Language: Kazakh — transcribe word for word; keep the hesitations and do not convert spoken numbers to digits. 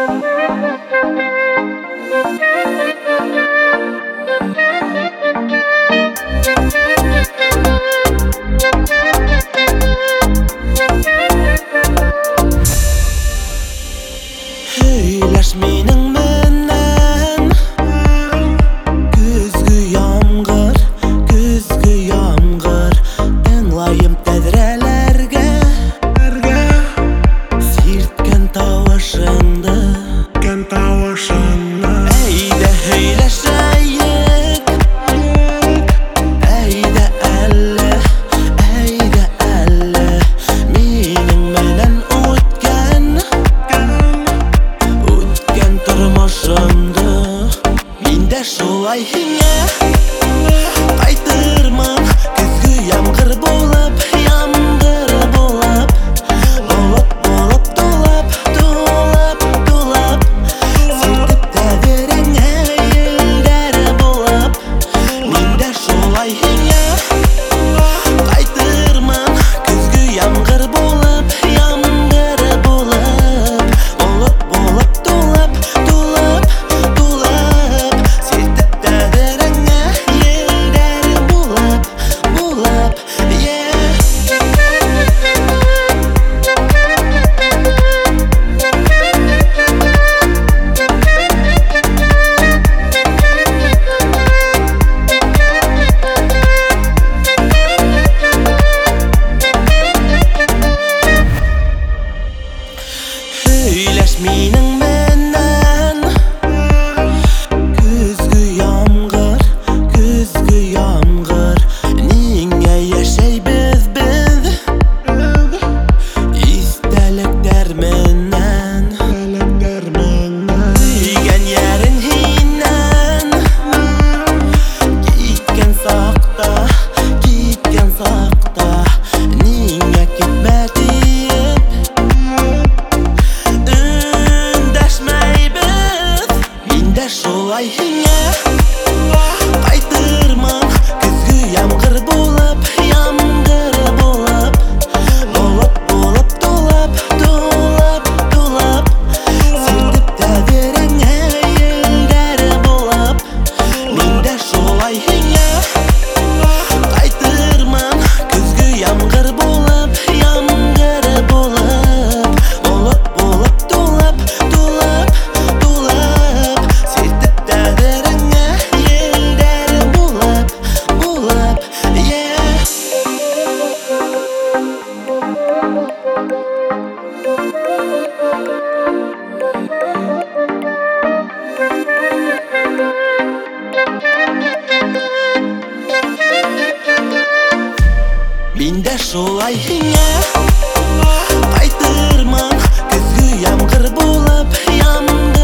Өйләш минең менән көзге ямгыр, көзге ямгыр. Тыңлайым тәҙрәләргә сирткән тавышыңды, әйдә һөйләшәйек, әйдә әле, әйдә әле. Минең менән үткән үткән тормышымды мин дә шулай һиңә кайтырмын. Көзге ямгыр булып, ямгыр булып, булып, булып, тулап, тулап, тулап, сиртеп тәҙрәңә елдәр булып. Мин дә шулай һиңә кайтырмын. Көзге ямгыр булып, ямгыр булып, булып, булып, тулап, тулап, тулап, сиртеп тәҙрәңә елдәр булып, булып, yeah. Өйләш минең менән көзге ямгыр, көзге ямгыр. Ниңә яшәйбез без истәлектәр менән? Сөйгән ярең һиннән киткән сакта, киткән сакта. Ниңә китмә диеп өндәшмәйбез? Мин дә шулай һиңә кайтырмын. Көзге ямгыр булып, ямгыр булып, булып, булып, тулап, тулап, тулап, сиртеп тәҙрәңә елдәр булып. Мин дә шулай һиңә кайтырмын. Көзге ямгыр булып, ямгыр булып, булып, булып, тулап, тулап, тулап, сиртеп тәҙрәңә елдәр булып, булып, yeah. Мин дә шулай һиңә кайтырмын. Көзге ямгыр булып, ямгыр